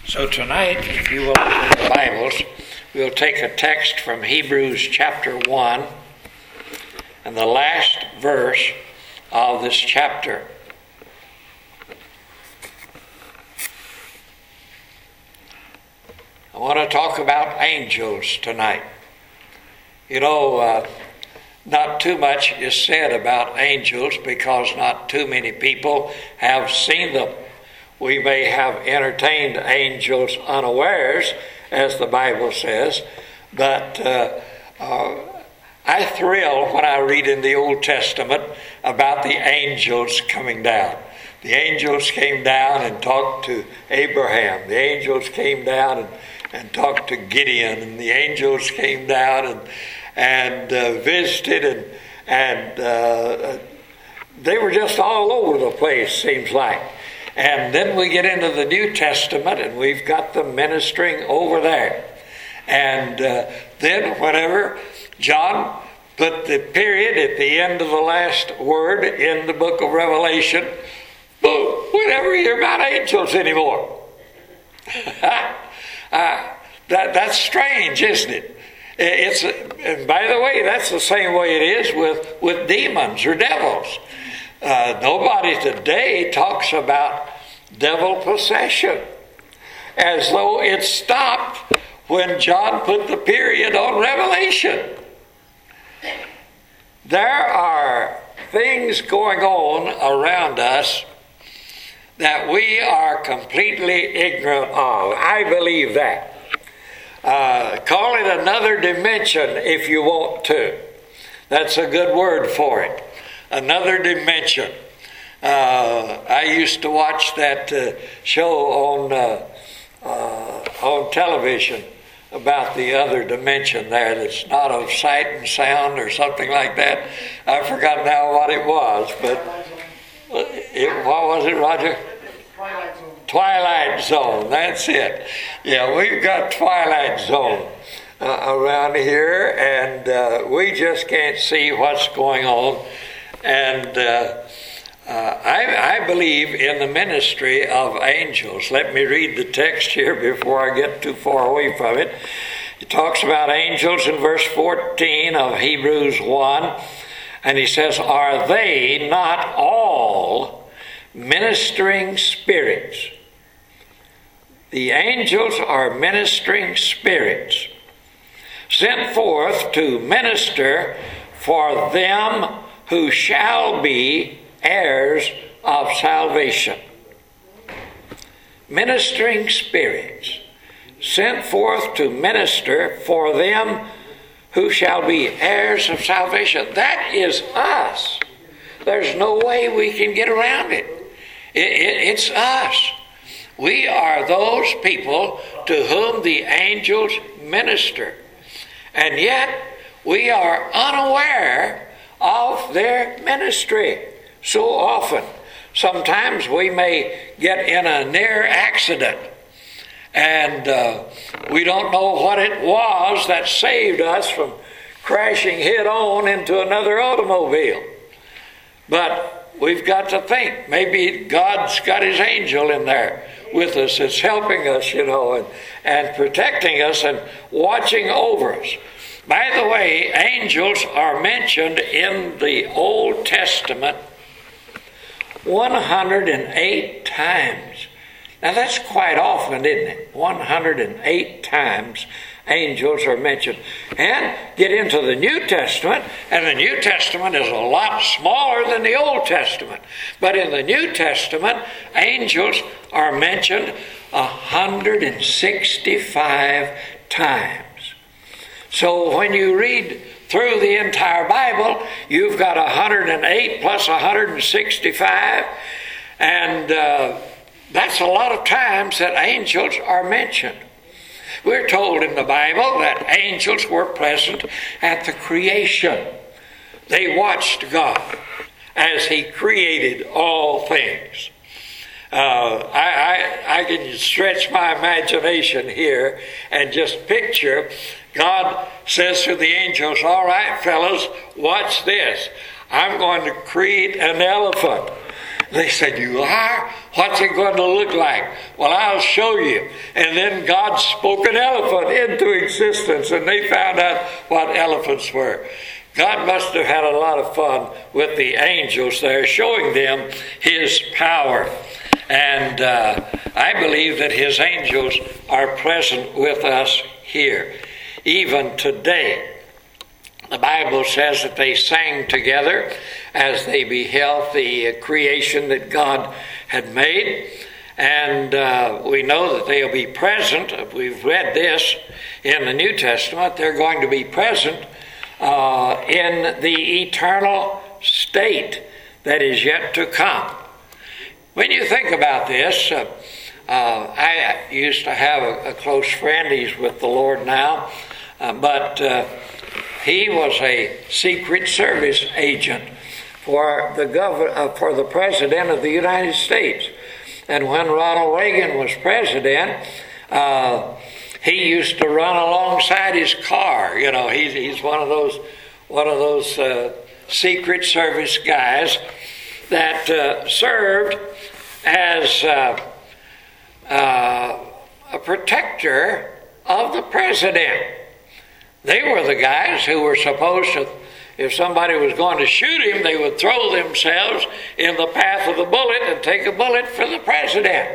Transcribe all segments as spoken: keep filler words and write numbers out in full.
So tonight, if you will open the Bibles, we'll take a text from Hebrews chapter one and the last verse of this chapter. I want to talk about angels tonight. You know, uh, not too much is said about angels because not too many people have seen them. We may have entertained angels unawares, as the Bible says, but uh, uh, I thrill when I read in the Old Testament about the angels coming down. The angels came down and talked to Abraham. The angels came down and, and talked to Gideon. And the angels came down and, and uh, visited, and, and uh, they were just all over the place, seems like. And then we get into the New Testament, and we've got them ministering over there. And uh, then whenever John put the period at the end of the last word in the book of Revelation, boom, we never hear about angels anymore. uh, that, that's strange, isn't it? It's, and by the way, that's the same way it is with, with demons or devils. Uh, nobody today talks about devil possession as though it stopped when John put the period on Revelation. There are things going on around us that we are completely ignorant of. I believe that. Uh, call it another dimension if you want to. That's a good word for it. Another dimension. Uh, I used to watch that uh, show on uh, uh, on television about the other dimension there that's not of sight and sound or something like that. I forgot now what it was, but it, what was it, Roger? Twilight Zone. Twilight Zone, that's it. Yeah, we've got Twilight Zone uh, around here, and uh, we just can't see what's going on. And uh, uh, I, I believe in the ministry of angels. Let me read the text here before I get too far away from it. It talks about angels in verse fourteen of Hebrews one. And he says, "Are they not all ministering spirits?" The angels are ministering spirits, sent forth to minister for them who shall be heirs of salvation. Ministering spirits, sent forth to minister for them who shall be heirs of salvation. That is us. There's no way we can get around it. it, it it's us. We are those people to whom the angels minister. And yet, we are unaware of their ministry so often. Sometimes we may get in a near accident and uh, we don't know what it was that saved us from crashing head on into another automobile. But we've got to think, maybe God's got his angel in there with us. It's helping us, you know, and, and protecting us and watching over us. By the way, angels are mentioned in the Old Testament one hundred eight times. Now that's quite often, isn't it? one hundred eight times angels are mentioned. And get into the New Testament, and the New Testament is a lot smaller than the Old Testament. But in the New Testament, angels are mentioned one hundred sixty-five times. So when you read through the entire Bible, you've got one hundred eight plus one hundred sixty-five, and uh, that's a lot of times that angels are mentioned. We're told in the Bible that angels were present at the creation. They watched God as he created all things. Uh, I, I, I can stretch my imagination here and just picture God says to the angels, "All right, fellas, watch this. I'm going to create an elephant. They said, you are? What's it going to look like? Well, I'll show you. And then God spoke an elephant into existence, and they found out what elephants were. God must have had a lot of fun with the angels there, showing them his power. And uh, I believe that his angels are present with us here, even today. The Bible says that they sang together as they beheld the creation that God had made. And uh, we know that they'll be present. We've read this in the New Testament. They're going to be present uh, in the eternal state that is yet to come. When you think about this, uh, uh, I used to have a, a close friend. He's with the Lord now. Uh, but uh, he was a Secret Service agent for the gov- uh, for the President of the United States. And when Ronald Reagan was president, uh, he used to run alongside his car. You know, he's he's one of those one of those uh, Secret Service guys that uh, served as uh, uh, a protector of the president. They were the guys who were supposed to, if somebody was going to shoot him, they would throw themselves in the path of the bullet and take a bullet for the president.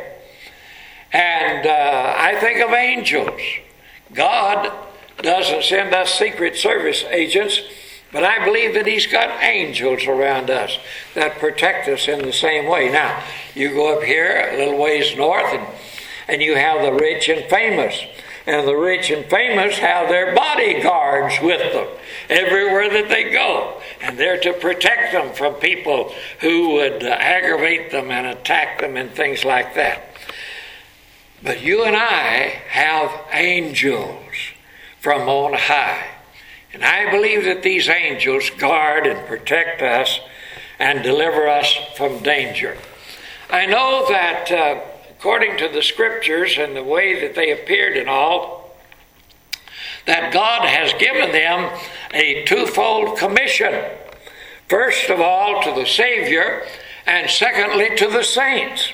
And uh, I think of angels. God doesn't send us Secret Service agents, but I believe that he's got angels around us that protect us in the same way. Now, you go up here a little ways north, and, and you have the rich and famous. And the rich and famous have their bodyguards with them everywhere that they go. And they're to protect them from people who would uh, aggravate them and attack them and things like that. But you and I have angels from on high. And I believe that these angels guard and protect us and deliver us from danger. I know that uh, according to the scriptures and the way that they appeared and all, that God has given them a twofold commission. First of all, to the Savior, and secondly, to the saints.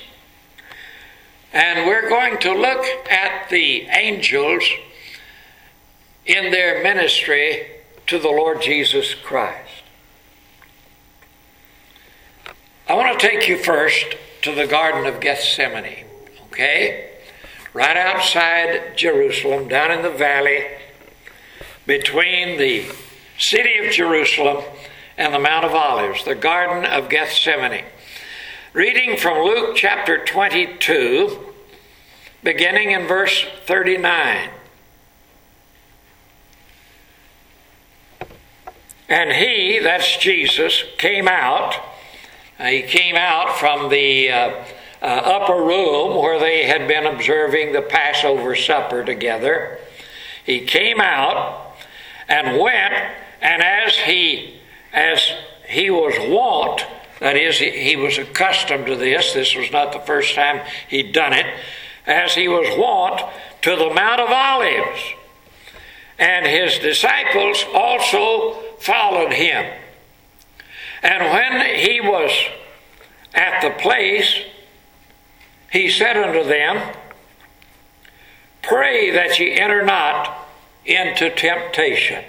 And we're going to look at the angels in their ministry to the Lord Jesus Christ. I want to take you first to the Garden of Gethsemane. Okay? Right outside Jerusalem, down in the valley between the city of Jerusalem and the Mount of Olives, the Garden of Gethsemane. Reading from Luke chapter twenty-two, beginning in verse thirty-nine. And he, that's Jesus, came out. Uh, he came out from the uh, uh, upper room where they had been observing the Passover supper together. He came out and went, and as he, as he was wont, that is, he, he was accustomed to this, this was not the first time he'd done it, as he was wont, to the Mount of Olives. And his disciples also followed him. And when he was at the place, he said unto them, Pray that ye enter not into temptation.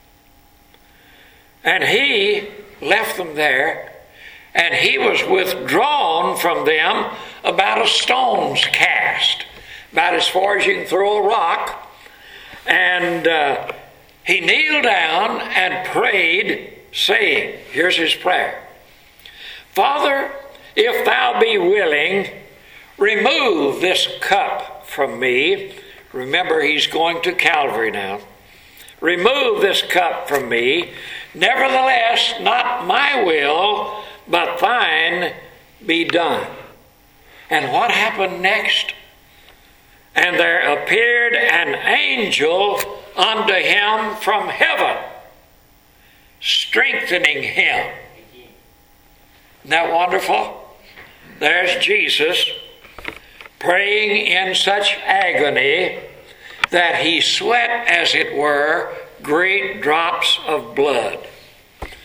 And he left them there, and he was withdrawn from them about a stone's cast, about as far as you can throw a rock. And uh, he kneeled down and prayed, saying, here's his prayer, Father, if thou be willing, remove this cup from me. Remember, he's going to Calvary now. Remove this cup from me. Nevertheless, not my will, but thine be done. And what happened next? And there appeared an angel unto him from heaven, strengthening him. Isn't that wonderful? There's Jesus praying in such agony that he sweat, as it were, great drops of blood.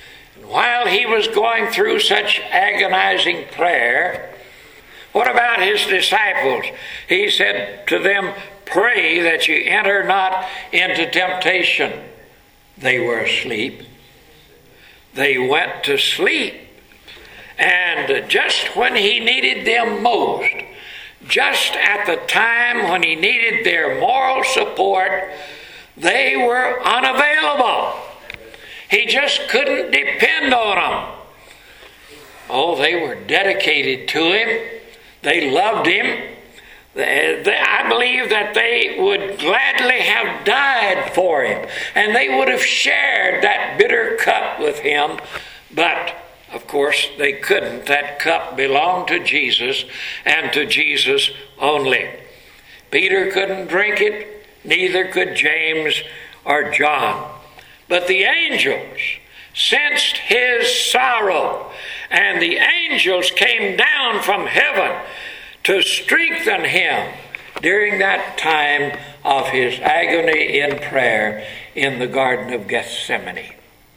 While he was going through such agonizing prayer, what about his disciples? He said to them, "Pray that you enter not into temptation." They were asleep. They went to sleep. And just when he needed them most, just at the time when he needed their moral support, they were unavailable. He just couldn't depend on them. Oh, they were dedicated to him. They loved him. They, they, I believe that they would gladly have died for him, and they would have shared that bitter cup with him, but of course they couldn't. That cup belonged to Jesus, and to Jesus only. Peter couldn't drink it, neither could James or John. But the angels sensed his sorrow, and the angels came down from heaven to strengthen him during that time of his agony in prayer in the Garden of Gethsemane.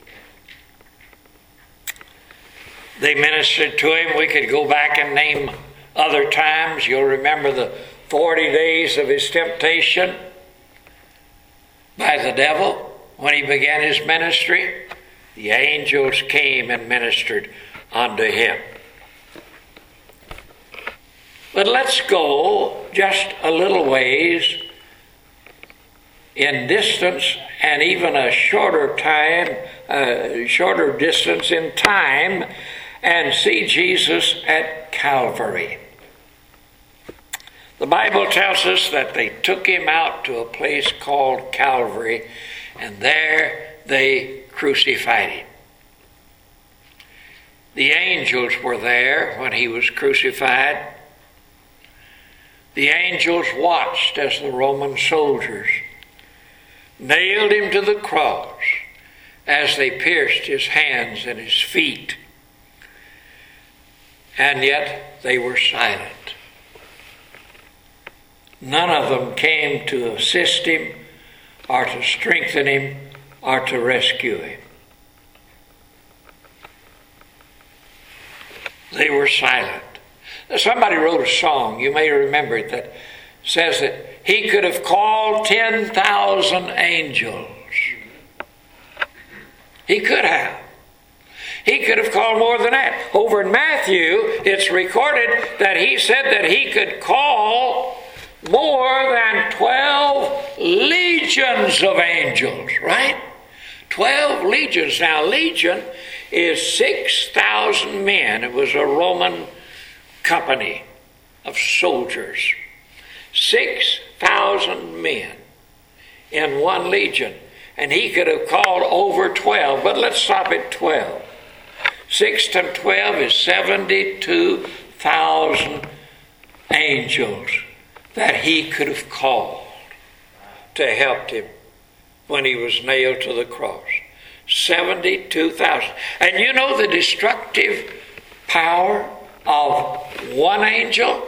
They ministered to him. We could go back and name other times. You'll remember the forty days of his temptation by the devil when he began his ministry. The angels came and ministered unto him. But let's go just a little ways in distance, and even a shorter time, uh, shorter distance in time, and see Jesus at Calvary. The Bible tells us that they took him out to a place called Calvary, and there they crucified him. The angels were there when he was crucified. The angels watched as the Roman soldiers nailed him to the cross as they pierced his hands and his feet. And yet they were silent. None of them came to assist him or to strengthen him or to rescue him. They were silent. Somebody wrote a song, you may remember it, that says that he could have called ten thousand angels. He could have. He could have called more than that. Over in Matthew, it's recorded that he said that he could call more than twelve legions of angels, right? Twelve legions. Now, legion is six thousand men. It was a Roman company of soldiers. Six thousand men in one legion. And he could have called over twelve, but let's stop at twelve. Six to twelve is seventy-two thousand angels that he could have called to help him when he was nailed to the cross. seventy-two thousand. And you know the destructive power of one angel?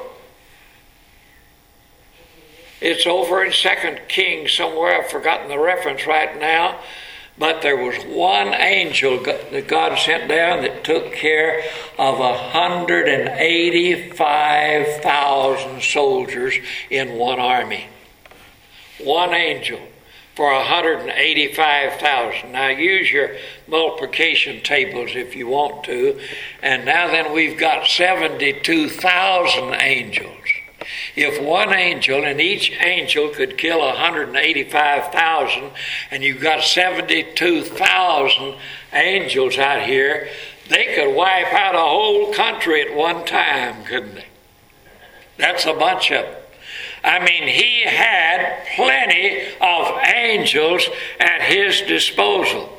It's over in Second Kings somewhere. I've forgotten the reference right now. But there was one angel that God sent down that took care of one hundred eighty-five thousand soldiers in one army. One angel for one hundred eighty-five thousand. Now use your multiplication tables if you want to. And now then we've got seventy-two thousand angels. If one angel, and each angel could kill one hundred eighty-five thousand, and you've got seventy-two thousand angels out here, they could wipe out a whole country at one time, couldn't they? That's a bunch of them. I mean, he had plenty of angels at his disposal.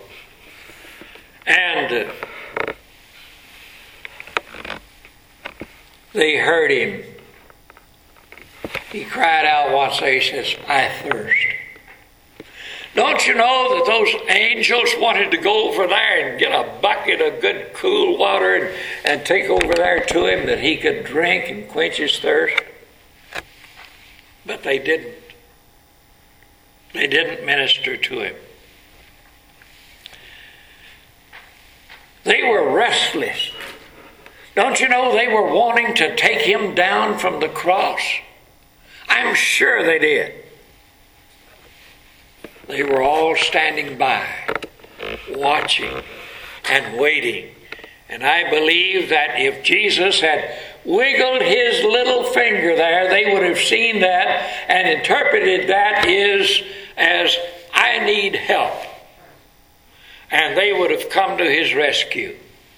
And uh, they heard him. He cried out once day, he says, "I thirst." Don't you know that those angels wanted to go over there and get a bucket of good cool water and, and take over there to him that he could drink and quench his thirst? But they didn't. They didn't minister to him. They were restless. Don't you know they were wanting to take him down from the cross? I'm sure they did. They were all standing by, watching and waiting. And I believe that if Jesus had wiggled his little finger there, they would have seen that and interpreted that is as, I need help. And they would have come to his rescue.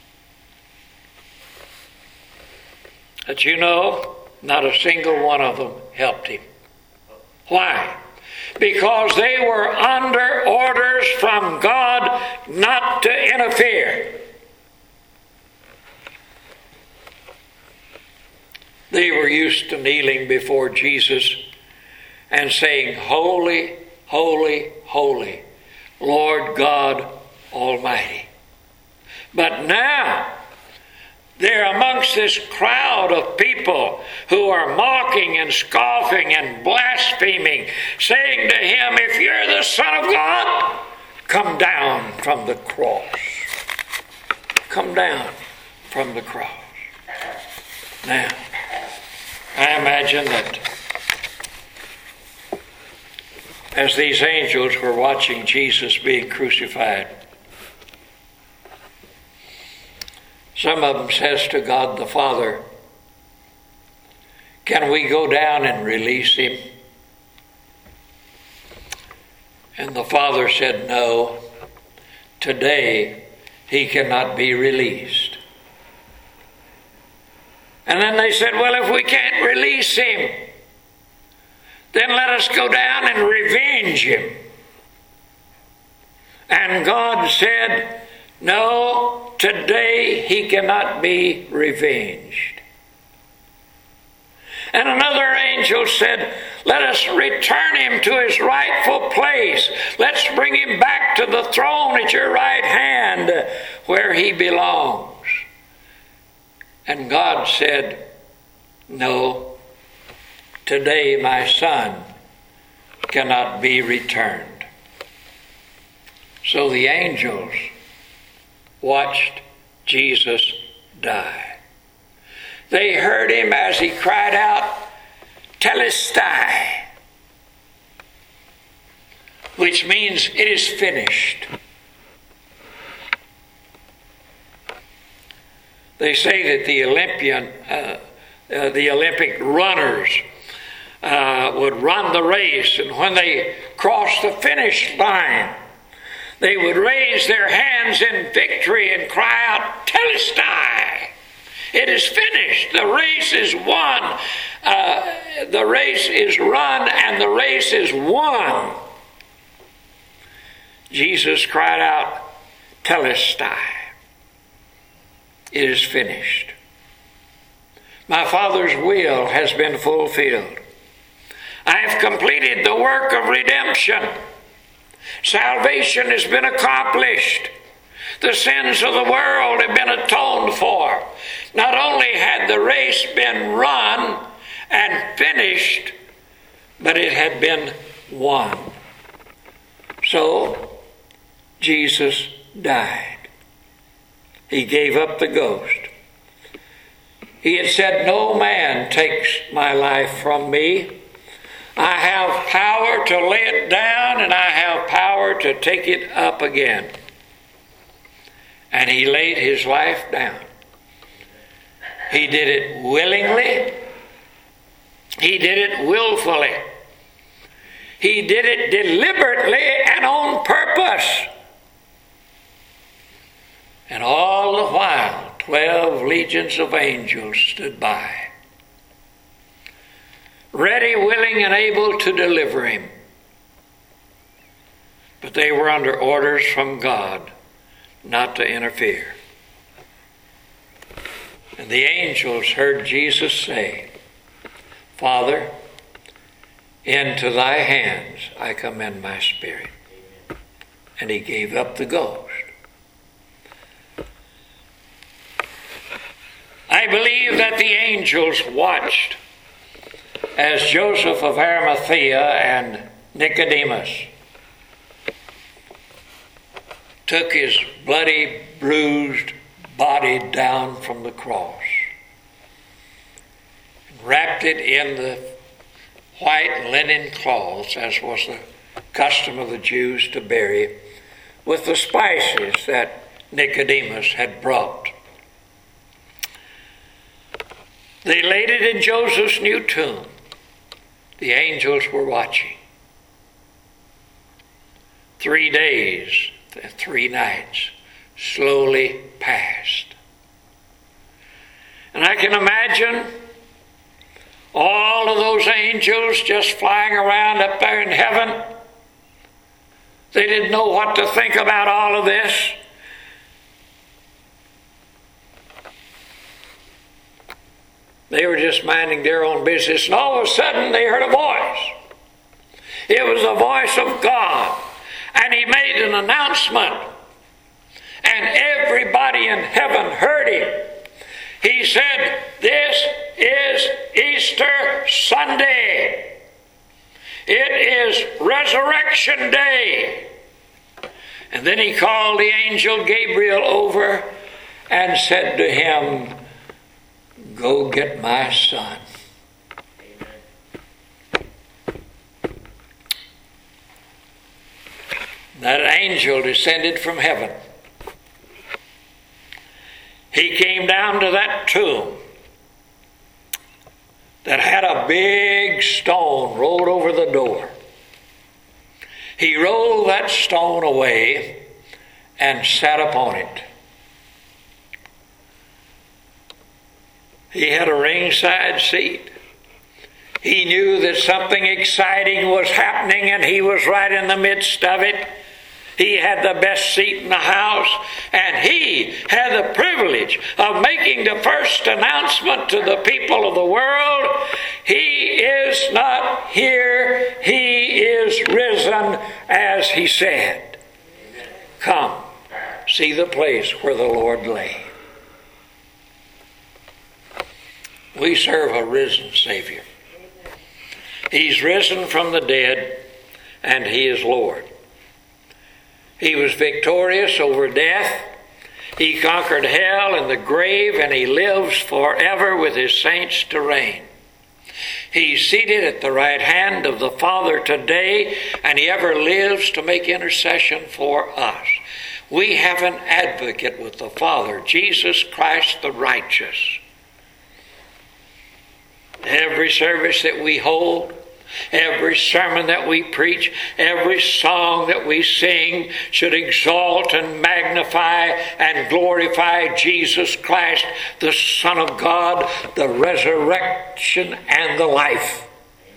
But you know, not a single one of them helped him. Why? Because they were under orders from God not to interfere. They were used to kneeling before Jesus and saying, "Holy, holy, holy, Lord God Almighty." But now, they're amongst this crowd of people who are mocking and scoffing and blaspheming, saying to him, "If you're the Son of God, come down from the cross. Come down from the cross." Now, I imagine that as these angels were watching Jesus being crucified, some of them says to God the Father, "Can we go down and release him?" And the Father said, "No, today he cannot be released." And then they said, "Well, if we can't release him, then let us go down and revenge him." And God said, "No, today he cannot be revenged." And another angel said, "Let us return him to his rightful place. Let's bring him back to the throne at your right hand where he belongs." And God said, "No, today my son cannot be returned." So the angels watched Jesus die. They heard him as he cried out, "Telestai," which means it is finished. They say that the Olympian, uh, uh, the Olympic runners uh, would run the race, and when they crossed the finish line, they would raise their hands in victory and cry out, "Telestai!" It is finished. The race is won. Uh, the race is run and the race is won. Jesus cried out, "Telestai." It is finished. My Father's will has been fulfilled. I have completed the work of redemption. Salvation has been accomplished. The sins of the world have been atoned for. Not only had the race been run and finished, but it had been won. So, Jesus died. He gave up the ghost. He had said, "No man takes my life from me. I have power to lay it down and I have power to take it up again." And he laid his life down. He did it willingly. He did it willfully. He did it deliberately and on purpose. And all the while, twelve legions of angels stood by, ready, willing, and able to deliver him. But they were under orders from God not to interfere. And the angels heard Jesus say, "Father, into thy hands I commend my spirit." And he gave up the ghost. I believe that the angels watched as Joseph of Arimathea and Nicodemus took his bloody, bruised body down from the cross, and wrapped it in the white linen cloths, as was the custom of the Jews to bury, with the spices that Nicodemus had brought. They laid it in Joseph's new tomb. The angels were watching. Three days, three nights slowly passed. And I can imagine all of those angels just flying around up there in heaven. They didn't know what to think about all of this. They were just minding their own business, and all of a sudden they heard a voice. It was the voice of God, and He made an announcement, and everybody in heaven heard Him. He said, "This is Easter Sunday. It is Resurrection Day." And then He called the angel Gabriel over and said to him, "Go get my son." That angel descended from heaven. He came down to that tomb that had a big stone rolled over the door. He rolled that stone away and sat upon it. He had a ringside seat. He knew that something exciting was happening, and he was right in the midst of it. He had the best seat in the house, and he had the privilege of making the first announcement to the people of the world. He is not here. He is risen, as He said. Come, see the place where the Lord lay. We serve a risen Savior. He's risen from the dead, and He is Lord. He was victorious over death. He conquered hell and the grave, and He lives forever with His saints to reign. He's seated at the right hand of the Father today, and He ever lives to make intercession for us. We have an advocate with the Father, Jesus Christ the righteous. Every service that we hold, every sermon that we preach, every song that we sing should exalt and magnify and glorify Jesus Christ, the Son of God, the resurrection and the life.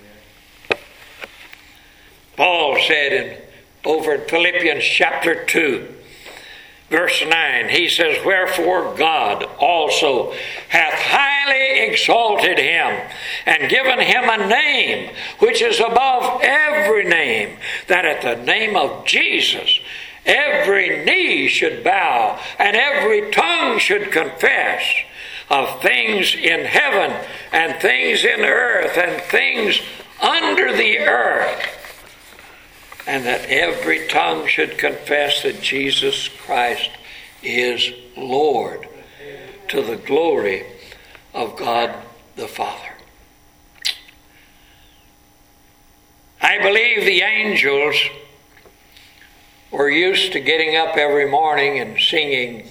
Paul said in over in Philippians chapter two, verse nine, he says, "Wherefore God also hath highly exalted Him, and given Him a name which is above every name, that at the name of Jesus every knee should bow, and every tongue should confess, of things in heaven and things in earth and things under the earth, and that every tongue should confess that Jesus Christ is Lord, to the glory of God the Father." I believe the angels were used to getting up every morning and singing,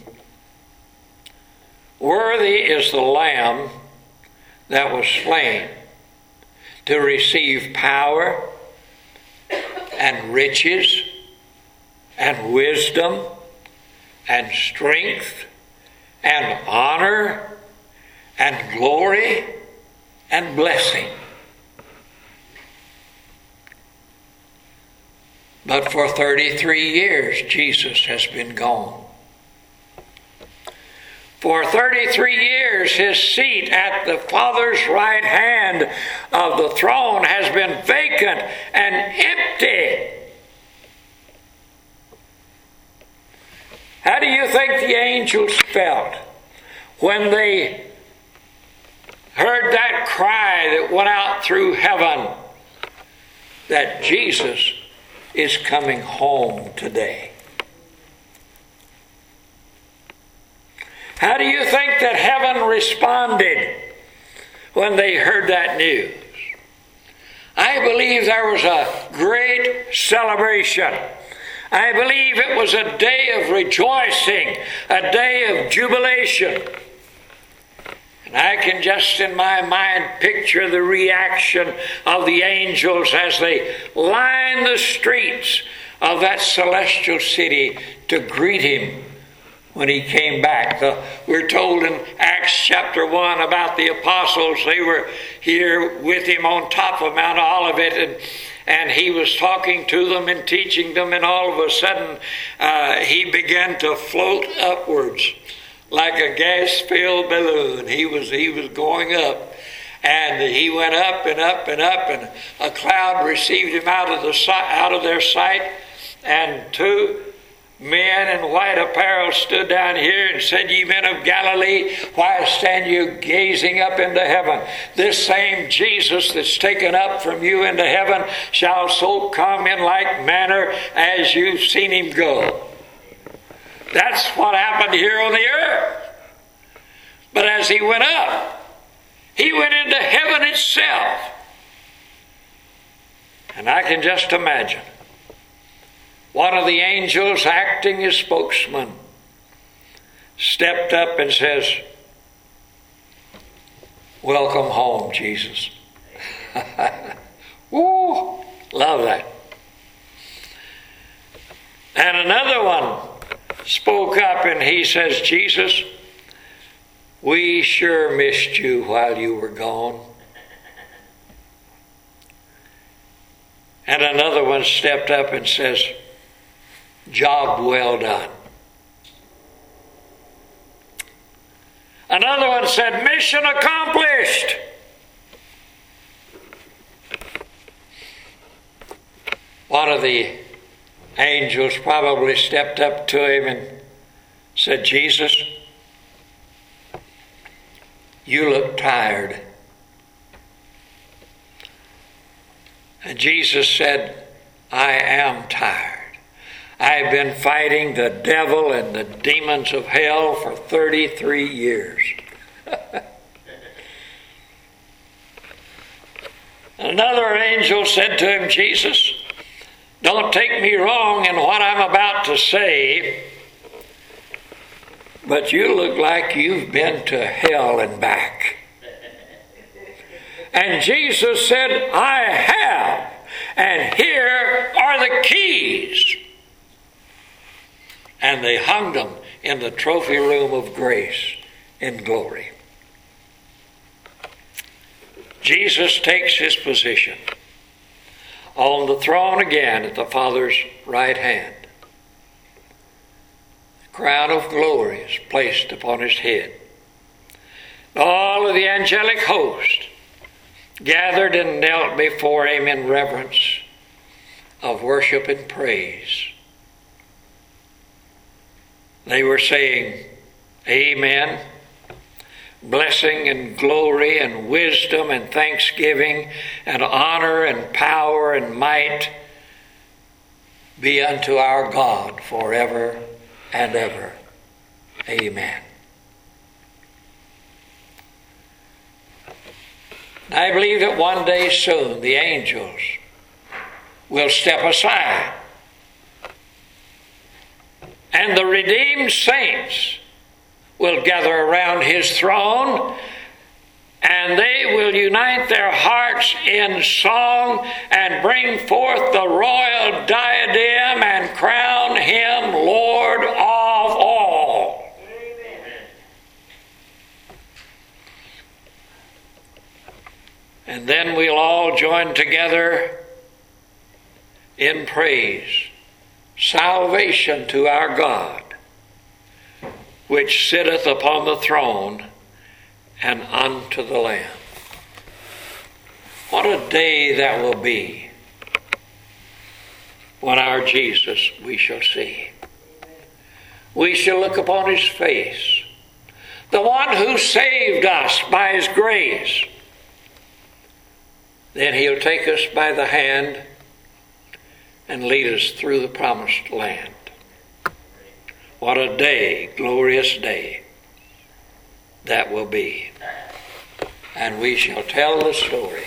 "Worthy is the Lamb that was slain to receive power and riches and wisdom and strength and honor and glory and blessing." But for thirty-three years, Jesus has been gone. For thirty-three years, His seat at the Father's right hand of the throne has been vacant and empty. How do you think the angels felt when they heard that cry that went out through heaven that Jesus is coming home today? How do you think that heaven responded when they heard that news? I believe there was a great celebration. I believe it was a day of rejoicing, a day of jubilation. And I can just in my mind picture the reaction of the angels as they lined the streets of that celestial city to greet him when he came back. The, we're told in Acts chapter one about the apostles. They were here with him on top of Mount Olivet, and, and he was talking to them and teaching them, and all of a sudden uh, he began to float upwards like a gas-filled balloon. He was, he was going up. And he went up and up and up, and a cloud received him out of, the, out of their sight, and two men in white apparel stood down here and said, "Ye men of Galilee, why stand you gazing up into heaven? This same Jesus that's taken up from you into heaven shall so come in like manner as you've seen him go." That's what happened here on the earth. But as he went up, he went into heaven itself. And I can just imagine one of the angels, acting as spokesman, stepped up and says, "Welcome home, Jesus." Woo! Love that. And another one spoke up and he says, "Jesus, we sure missed you while you were gone." And another one stepped up and says, "Job well done." Another one said, "Mission accomplished." One of the angels probably stepped up to him and said, "Jesus, you look tired." And Jesus said, "I am tired. I've been fighting the devil and the demons of hell for thirty-three years. Another angel said to him, "Jesus, don't take me wrong in what I'm about to say, but you look like you've been to hell and back." And Jesus said, "I have, and here are the keys." And they hung them in the trophy room of grace in glory. Jesus takes his position on the throne again at the Father's right hand. The crown of glory is placed upon his head. All of the angelic host gathered and knelt before him in reverence of worship and praise. They were saying, "Amen. Blessing and glory and wisdom and thanksgiving and honor and power and might be unto our God forever and ever. Amen." I believe that one day soon the angels will step aside, and the redeemed saints will gather around his throne, and they will unite their hearts in song and bring forth the royal diadem and crown him Lord of all. Amen. And then we'll all join together in praise. Salvation to our God, which sitteth upon the throne, and unto the Lamb. What a day that will be when our Jesus we shall see. We shall look upon his face, the one who saved us by his grace. Then he'll take us by the hand and lead us through the promised land. What a day, glorious day. that will be. And we shall tell the story.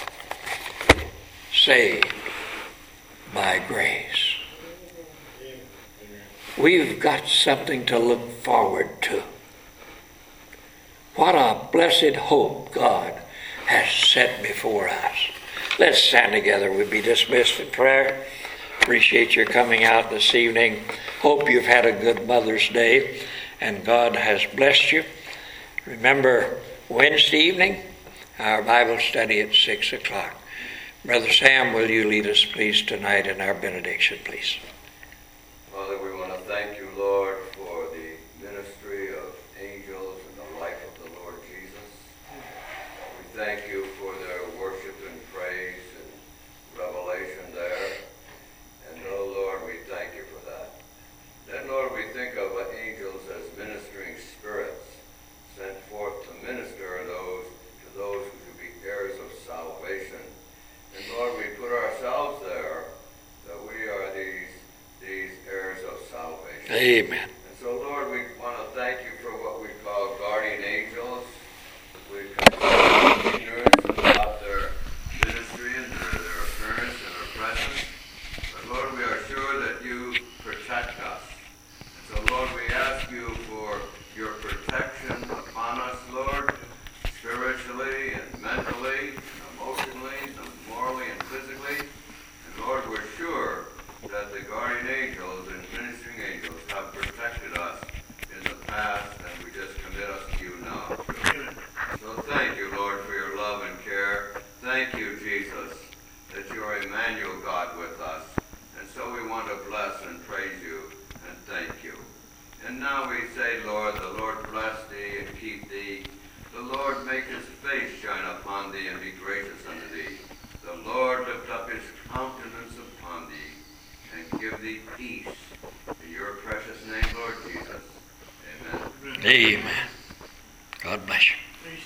Saved by grace. We've got something to look forward to. What a blessed hope God has set before us. Let's stand together. We'll be dismissed in prayer. Appreciate your coming out this evening. Hope you've had a good Mother's Day and God has blessed you. Remember, Wednesday evening, our Bible study at six o'clock. Brother Sam, will you lead us, please, tonight in our benediction, please? Father, we want to thank you, Lord, for the ministry of angels and the life of the Lord Jesus. We thank you for their worship and praise and revelation there. And, oh, Lord, we thank you for that. Then, Lord, we think of angels as ministering spirits sent forth to minister those to those who should be heirs of salvation. And Lord, we put ourselves there, that we are these these heirs of salvation. Amen. And so, Lord, we want to thank you for what we call guardian angels. We confess ignorance about their ministry and their, their appearance and their presence. But Lord, we are sure that you protect us. And so, Lord, we ask you for your protection upon us, Lord, spiritually and mentally and emotionally and morally and physically. And Lord, we're sure that the guardian angels and ministering angels have protected us in the past, and we just commit us to you now. So thank you, Lord, for your love and care. Thank you, Jesus, that you are Emmanuel, God with us. And so we want to bless and praise you and thank you. And now we say, Lord, the Lord bless thee and keep thee. The Lord make his face shine upon thee and be gracious unto thee. The Lord lift up his countenance upon thee and give thee peace. In your precious name, Lord Jesus. Amen. Amen. God bless you.